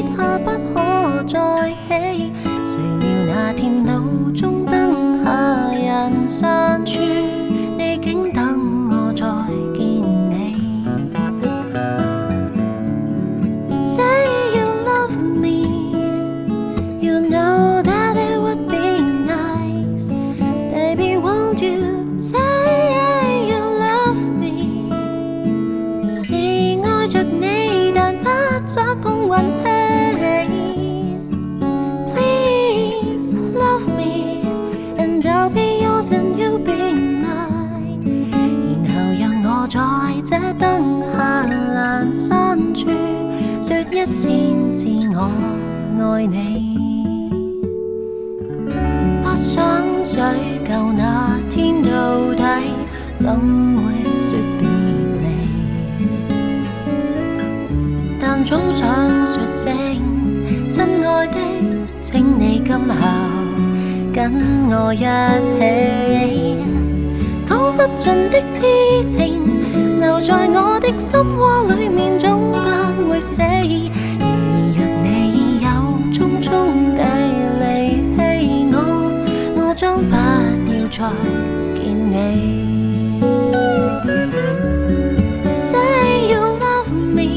跌下不可再起。谁料那天路中燈下人散處，你竟等我再見你。Say you love me, you know that it would be nice. Baby, won't you say you love me? 是愛着你，但不想碰運氣。Please love me, and I'll be yours and you'll be mine. 然後讓我在這燈下闌珊處，說一千次我愛你。不想追究那天到底怎會說別離，但總想說聲親愛的，請你今後跟我一起。講不盡的痴情留在我的心窩裡面，總不會死。然而若你有匆匆地離棄我將不要再見你。Say you love me,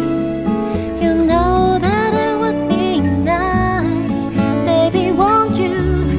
you know that it would be nice. Baby, won't you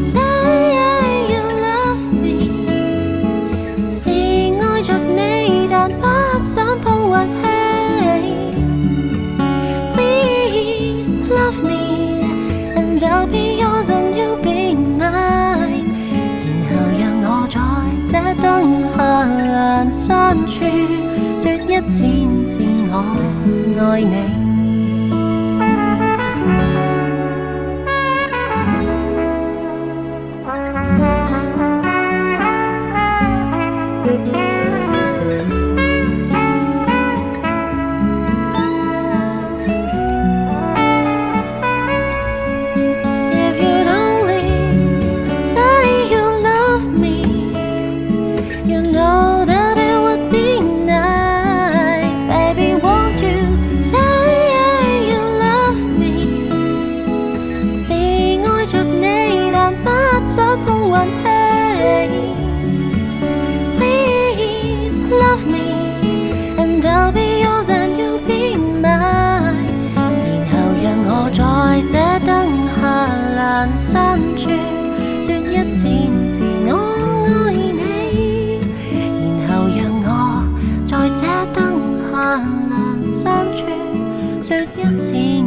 say you love me? 是愛着你，但不想碰運氣。Please love me, and I'll be yours and you'll be mine. 然後讓我在這燈下闌珊處，說一千次我愛你。If you'd only say you love me, you know that it would be nice. Baby, won't you say you love me? 是愛着你，但不想碰運氣。Please love me, and I'll be yours and you'll be mine. 然後讓我在這燈下闌珊處，說一千次我愛你。然後讓我在這燈下闌珊處，說一千